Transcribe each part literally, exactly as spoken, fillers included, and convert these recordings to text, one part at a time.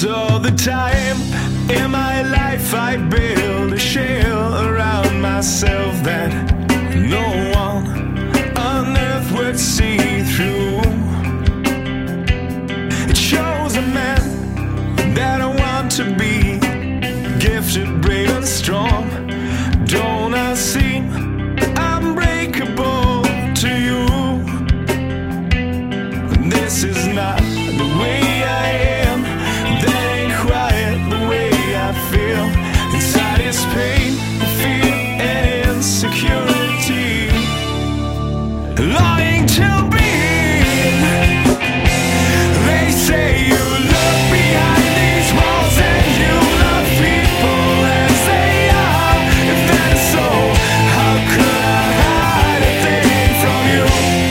all the time in my life I build a shell around myself that no one on earth would see through. It shows a man that I want to be, gifted, brave and strong. Don't I seem unbreakable to you? This is not the way I am. That ain't quite the way I feel. Inside is pain, fear and insecurity, longing to be. They say you look behind these walls and you love people as they are. If that is so, how could I hide a thing from you?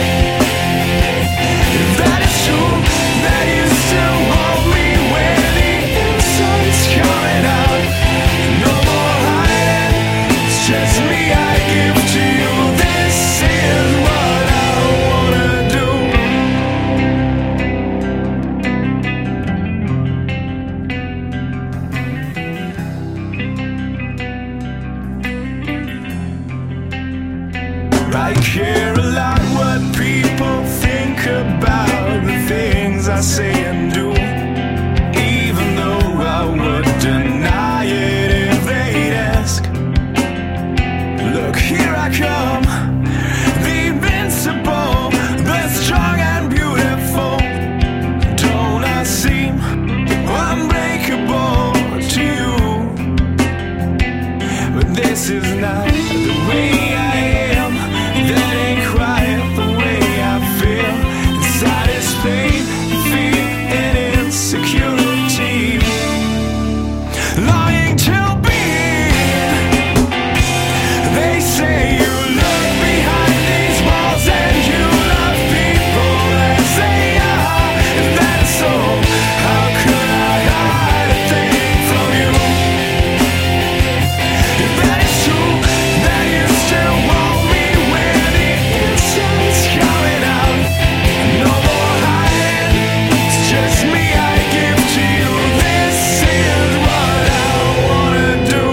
If that is true, that you still hold me where the inside's coming out. No more hiding, it's just me I give to you. This is what I wanna do. I care a lot what people think about the things I say and do, even though I would deny it if they'd ask. Look, here I come, the invincible, the strong and beautiful. Don't I seem unbreakable to you? But this is not the way I am. That ain't quite the way I feel. Inside is pain, fear and insecurity, longing to be. They say you look behind these walls and you love people as they are. If that's so, how could I hide a thing from you? If that is true, that you still want me where the inside's coming out. No more hiding, it's just me I give to you. This is what I wanna do.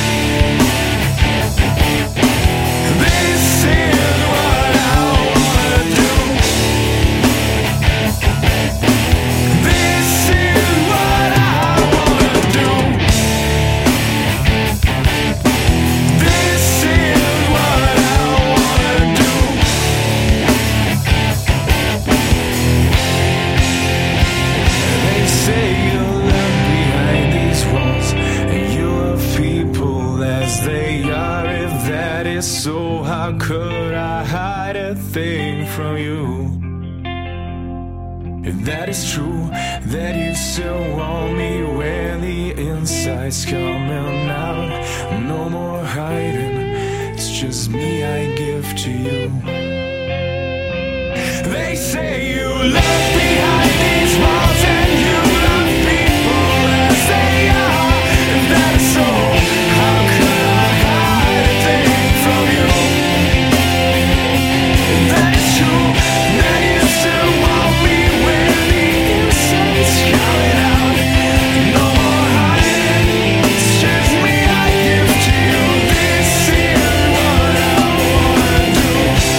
This is what I wanna do. This is what I wanna do. This is what I wanna do. They say you look behind these walls and you love people as they are. If that is so, how could I hide a thing from you? If that is true, that you still want me where the inside's coming out. No more hiding, it's just me I give to you. They say you look behind these walls and you love people as they are. If that is so, how could I hide a thing from you? If that is true, that you still want me where the inside's coming out. No more hiding, it's just me I give to you. This is what I wanna do.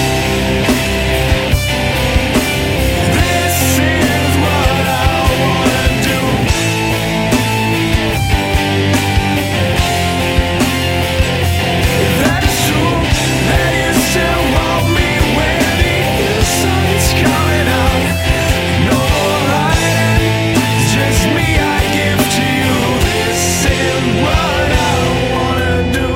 This is what I wanna do. If that is true, that you still want me where the inside's coming out. No more hiding, it's just me I give to you. This is what I wanna do.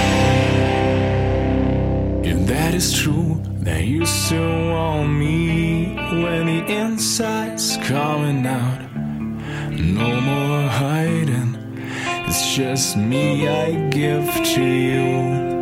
If that is true, that you still want me when the inside's coming out. No more hiding, it's just me I give to you.